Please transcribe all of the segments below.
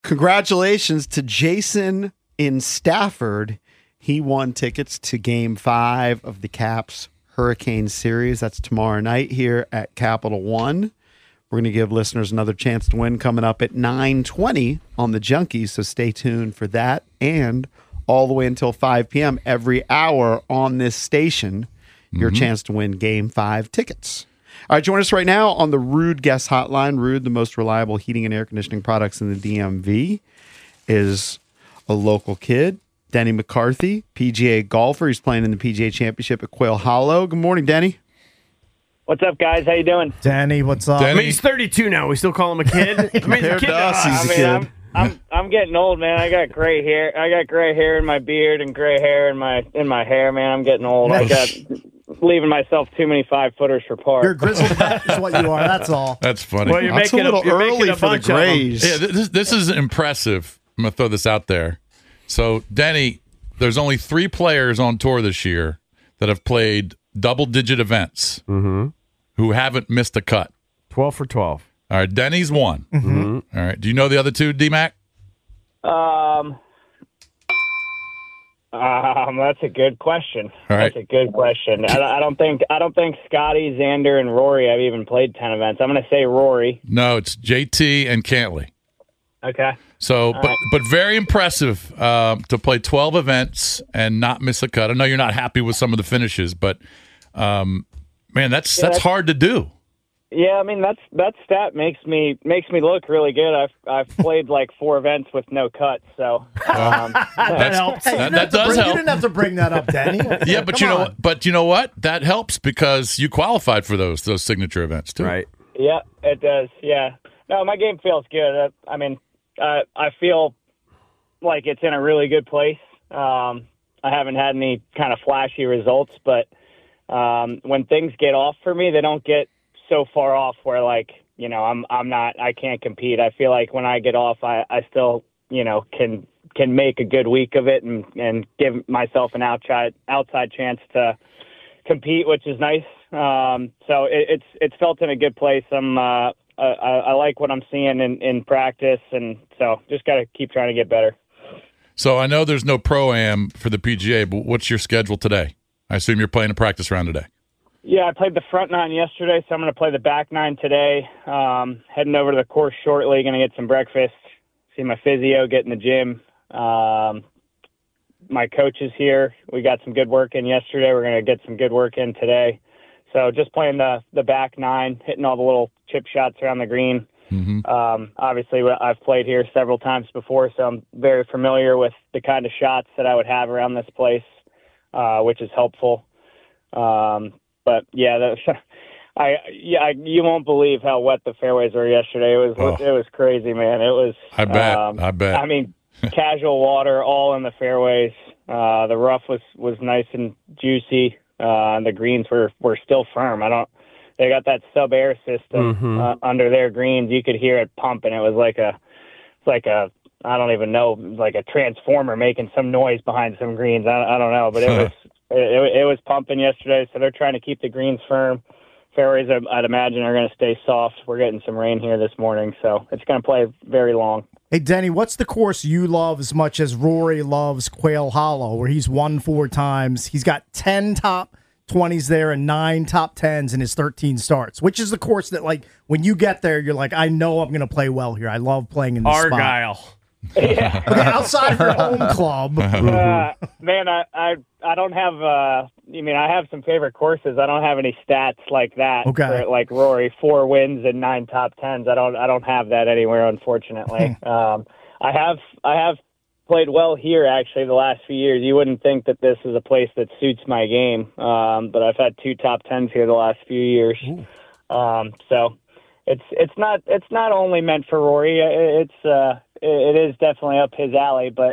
Congratulations to Jason in Stafford. He won tickets to Game 5 of the Caps Hurricane Series. That's tomorrow night here at Capital One. We're going to give listeners another chance to win coming up at 9:20 on the Junkies, so stay tuned for that. And all the way until 5 p.m. every hour on this station, your chance to win Game 5 tickets. All right, join us right now on the Ruud Guest Hotline. Ruud, the most reliable heating and air conditioning products in the DMV, is a local kid. Denny McCarthy, PGA golfer. He's playing in the PGA Championship at Quail Hollow. Good morning, Denny. What's up, guys? How you doing? Danny, what's up? I mean, he's 32 now. We still call him a kid. I mean, he's a kid to us. He's a kid. I'm getting old, man. I got gray hair. I got gray hair in my beard and gray hair in my hair, man. I'm getting old. I got leaving myself too many 5-footers for par. You're a grizzled vet is what you are. That's all. That's funny. Well, that's a little early for the grays. Yeah, this is impressive. I'm going to throw this out there. So, Denny, there's only 3 players on tour this year that have played double-digit events who haven't missed a cut. 12 for 12. All right, Denny's one. All right. Do you know the other 2, D-Mac? That's a good question. All right. That's a good question. I don't think Scotty, Xander, and Rory have even played 10 events. I'm going to say Rory. No, it's JT and Cantley. Okay. So, but very impressive to play 12 events and not miss a cut. I know you're not happy with some of the finishes, but man, that's hard to do. Yeah, I mean that stat makes me look really good. I've played like 4 events with no cuts, so that helps. That does help. You didn't have to bring that up, Danny. Yeah, but you know what? That helps because you qualified for those signature events too. Right. Yeah, it does. Yeah. No, my game feels good. I mean, I feel like it's in a really good place. I haven't had any kind of flashy results, but when things get off for me, they don't get so far off where I can't compete. I feel like when I get off, I still, can make a good week of it and give myself an outside chance to compete, which is nice. So it's felt in a good place. I like what I'm seeing in practice, and so just got to keep trying to get better. So I know there's no Pro-Am for the PGA, but what's your schedule today? I assume you're playing a practice round today. Yeah, I played the front 9 yesterday, so I'm going to play the back 9 today. Heading over to the course shortly, going to get some breakfast, see my physio, get in the gym. My coach is here. We got some good work in yesterday. We're going to get some good work in today. So just playing the back 9, hitting all the little chip shots around the green. Obviously, I've played here several times before, so I'm very familiar with the kind of shots that I would have around this place, which is helpful. But yeah, you won't believe how wet the fairways were yesterday. It was crazy, man. It was. I bet. I mean, casual water all in the fairways. The rough was nice and juicy, and the greens were still firm. They got that sub air system under their greens. You could hear it pumping. It was like a I don't even know, like a transformer making some noise behind some greens. I don't know, but it was pumping yesterday. So they're trying to keep the greens firm. Fairways, I'd imagine, are going to stay soft. We're getting some rain here this morning, so it's going to play very long. Hey, Denny, what's the course you love as much as Rory loves Quail Hollow, where he's won 4 times? He's got 10 top 20s there and 9 top 10s in his 13 starts. Which is the course that, like, when you get there, you're like, I know I'm going to play well here. I love playing in this Argyle. spot. Yeah. Okay, outside of your home club. Man, I don't have, I have some favorite courses. I don't have any stats like that. Okay. For, like Rory, 4 wins and 9 top 10s. I don't have that anywhere, unfortunately. I have played well here, actually, the last few years. You wouldn't think that this is a place that suits my game, but I've had 2 top 10s here the last few years. So it's not only meant for Rory. It is definitely up his alley, but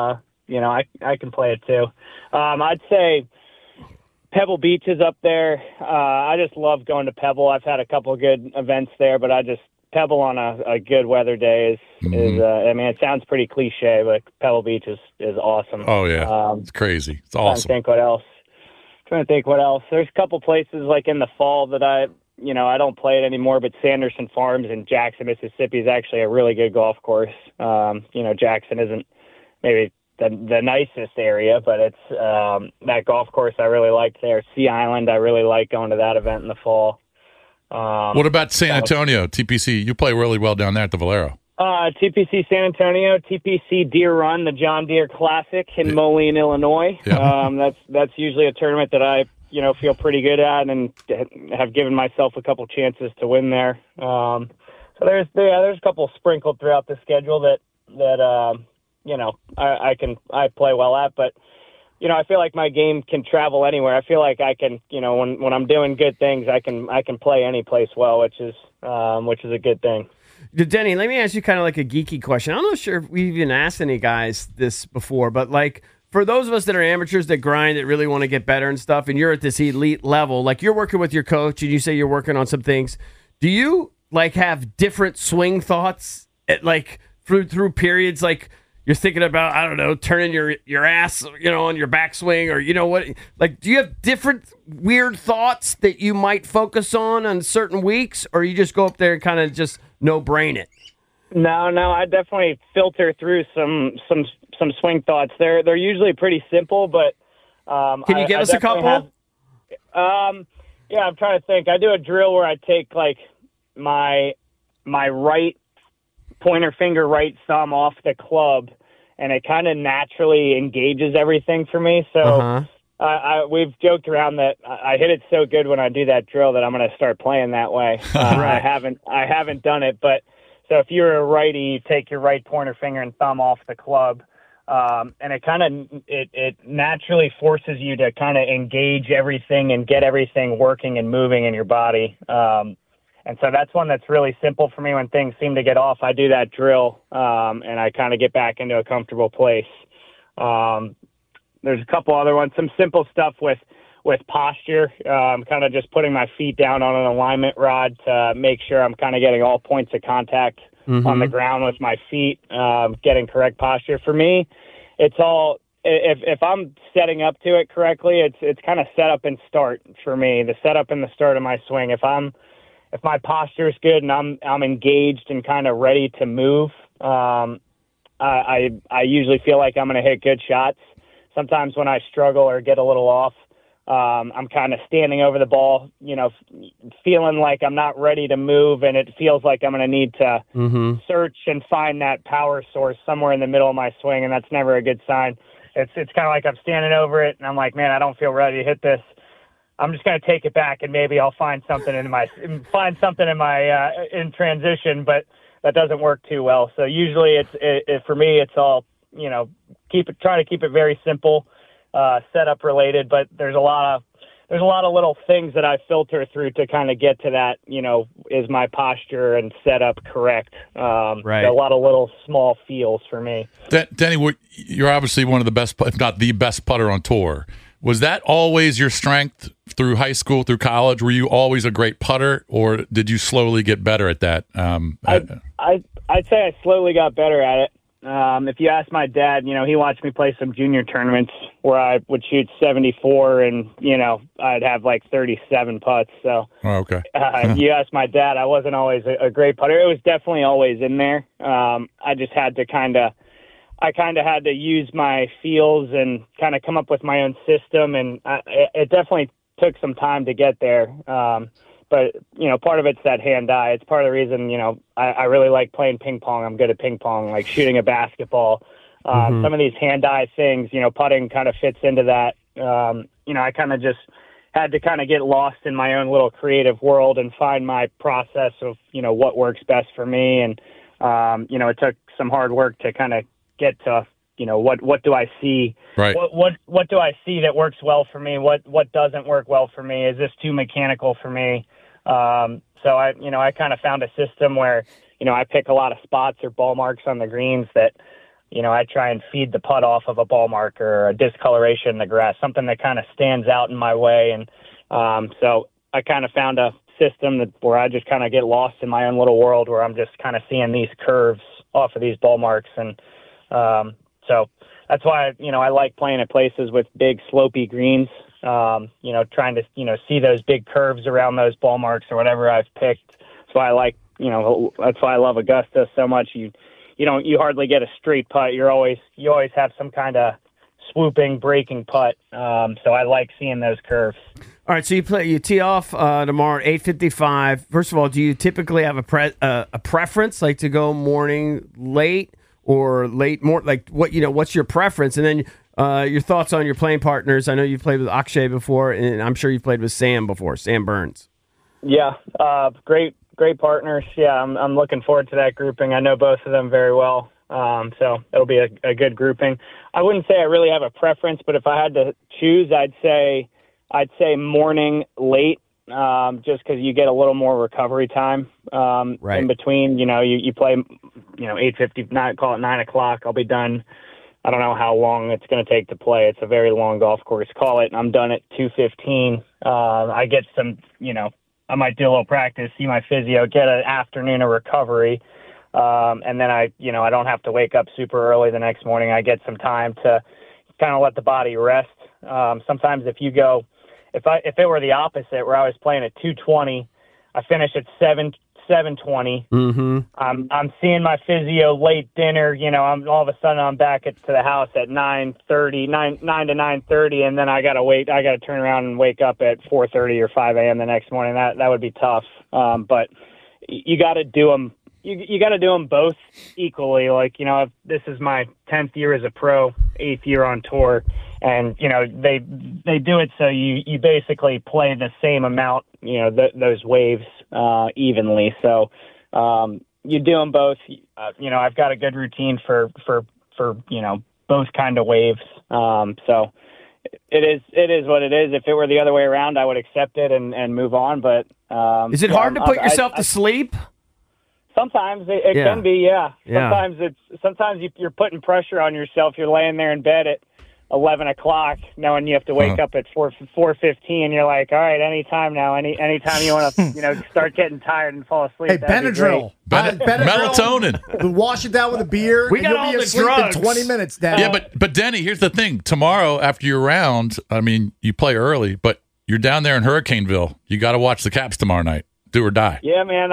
I can play it too. I'd say Pebble Beach is up there. I just love going to Pebble. I've had a couple of good events there, but Pebble on a good weather day is it sounds pretty cliche, but Pebble Beach is awesome. Oh yeah, it's crazy. It's awesome. Trying to think what else. There's a couple places like in the fall that I don't play it anymore, but Sanderson Farms in Jackson, Mississippi is actually a really good golf course. Jackson isn't maybe the nicest area, but it's that golf course I really liked there. Sea Island, I really like going to that event in the fall. What about San Antonio, TPC? You play really well down there at the Valero. TPC San Antonio, TPC Deer Run, the John Deere Classic in Moline, Illinois. Yeah. That's usually a tournament that I feel pretty good at and have given myself a couple chances to win there. So there's a couple sprinkled throughout the schedule that I play well at, but I feel like my game can travel anywhere. I feel like I can, when I'm doing good things, I can play any place well, which is a good thing. Denny, let me ask you kind of like a geeky question. I'm not sure if we've even asked any guys this before, but like for those of us that are amateurs that grind, that really want to get better and stuff, and you're at this elite level, like you're working with your coach and you say you're working on some things. Do you like have different swing thoughts at like through periods? Like you're thinking about, I don't know, turning your ass, on your backswing, or what? Like, do you have different weird thoughts that you might focus on certain weeks, or you just go up there and kind of just no-brain it? No, I definitely filter through some swing thoughts. They're usually pretty simple, but can you give us a couple? Yeah, I'm trying to think. I do a drill where I take like my right pointer finger, right thumb off the club, and it kind of naturally engages everything for me. So we've joked around that I hit it so good when I do that drill that I'm going to start playing that way. Right. I haven't done it, but so if you're a righty, you take your right pointer finger and thumb off the club, and it naturally forces you to kind of engage everything and get everything working and moving in your body. And so that's one that's really simple for me. When things seem to get off, I do that drill, and I kind of get back into a comfortable place. There's a couple other ones, some simple stuff with posture, kind of just putting my feet down on an alignment rod to make sure I'm kind of getting all points of contact on the ground with my feet, getting correct posture. For me, it's all, if I'm setting up to it correctly, it's kind of set up and start for me, the setup and the start of my swing. If my posture is good and I'm engaged and kind of ready to move, I usually feel like I'm going to hit good shots. Sometimes when I struggle or get a little off, I'm kind of standing over the ball, feeling like I'm not ready to move, and it feels like I'm going to need to search and find that power source somewhere in the middle of my swing, and that's never a good sign. It's kind of like I'm standing over it, and I'm like, man, I don't feel ready to hit this. I'm just going to take it back, and maybe I'll find something in my in transition, but that doesn't work too well. So usually for me, it's all, try to keep it very simple, setup related, but there's a lot of little things that I filter through to kind of get to that, is my posture and setup correct? Right. A lot of little small feels for me. Denny, you're obviously one of the best, if not the best putter on tour. Was that always your strength through high school, through college? Were you always a great putter, or did you slowly get better at that? I'd say I slowly got better at it. If you ask my dad, he watched me play some junior tournaments where I would shoot 74 and, I'd have like 37 putts. So okay. You ask my dad, I wasn't always a great putter. It was definitely always in there. I just had to had to use my feels and kind of come up with my own system. And it definitely took some time to get there. But, part of it's that hand-eye. It's part of the reason, I really like playing ping pong. I'm good at ping pong, like shooting a basketball. Some of these hand-eye things, putting kind of fits into that. I kind of just had to kind of get lost in my own little creative world and find my process of, what works best for me. And, it took some hard work to kind of get to, what do I see? Right. What do I see that works well for me? What doesn't work well for me? Is this too mechanical for me? So I kind of found a system where, I pick a lot of spots or ball marks on the greens that, I try and feed the putt off of a ball marker or a discoloration in the grass, something that kind of stands out in my way. And, so I kind of found a system where I just kind of get lost in my own little world where I'm just kind of seeing these curves off of these ball marks. And, so that's why, I like playing at places with big slopey greens. Trying to, see those big curves around those ball marks or whatever I've picked. That's why I like, that's why I love Augusta so much. You hardly get a straight putt. You always have some kind of swooping, breaking putt. So I like seeing those curves. All right, so you tee off tomorrow at 8:55. First of all, do you typically have a preference, like to go morning late or late more? Like what's your preference? And then your thoughts on your playing partners. I know you've played with Akshay before, and I'm sure you've played with Sam before, Sam Burns. Yeah, great partners. Yeah, I'm looking forward to that grouping. I know both of them very well, so it'll be a good grouping. I wouldn't say I really have a preference, but if I had to choose, I'd say morning late, just because you get a little more recovery time in between. You play, 8:59, call it 9 o'clock. I'll be done. I don't know how long it's going to take to play. It's a very long golf course. Call it, and I'm done at 2:15. I get some, I might do a little practice, see my physio, get an afternoon of recovery, and then I don't have to wake up super early the next morning. I get some time to kind of let the body rest. Sometimes if it were the opposite, where I was playing at 2:20, I finish at 7:20. Mm-hmm. I'm seeing my physio, late dinner. All of a sudden I'm back to the house at 9:30, 9 to 9:30, and then I gotta wait. I gotta turn around and wake up at 4:30 or 5 a.m. the next morning. That would be tough. But you got to do them. You got to do them both equally. Like, this is my 10th year as a pro, 8th year on tour. And, they do it so you basically play the same amount, those waves evenly. So you do them both. I've got a good routine for both kind of waves. So it is what it is. If it were the other way around, I would accept it and move on. But is it hard to put yourself to sleep? Sometimes it can be, yeah. Sometimes you're putting pressure on yourself. You're laying there in bed at 11 o'clock, knowing you have to wake up at 4:15. You're like, all right, anytime now. Anytime you want to, start getting tired and fall asleep. Hey, Benadryl. Melatonin. Wash it down with a beer. We got you'll all be the asleep drugs. in 20 minutes, Danny. Yeah, but Denny, here's the thing. Tomorrow, after your round, you play early, but you're down there in Hurricaneville. You got to watch the Caps tomorrow night. Do or die. Yeah, man.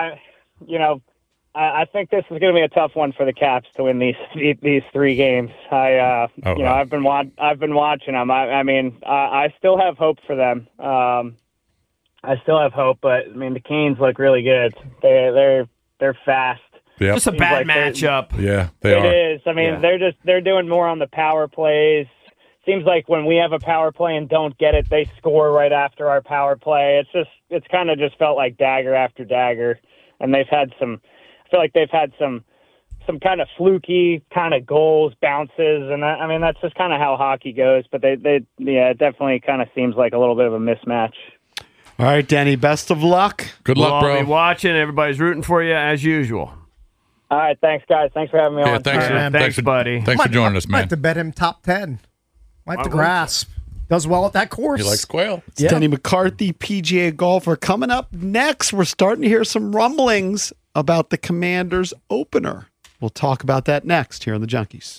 I think this is going to be a tough one for the Caps to win these 3 games. I've been watching them. I still have hope for them. I still have hope, but the Canes look really good. They're fast. Yep. Just a bad matchup. Yeah, they are. It is. They're doing more on the power plays. Seems like when we have a power play and don't get it, they score right after our power play. It's kind of just felt like dagger after dagger, and I feel like they've had some kind of fluky kind of goals, bounces, and that's just kind of how hockey goes. But it definitely kind of seems like a little bit of a mismatch. All right, Danny, best of luck. Good luck, bro. I'll be watching. Everybody's rooting for you as usual. All right, thanks, guys. Thanks for having me on. Thanks, buddy. Thanks for joining us, Might man. have to bet him top 10. Might have to grasp. Does well at that course. He likes quail. It's Denny McCarthy, PGA golfer. Coming up next, we're starting to hear some rumblings about the Commanders opener. We'll talk about that next here on the Junkies.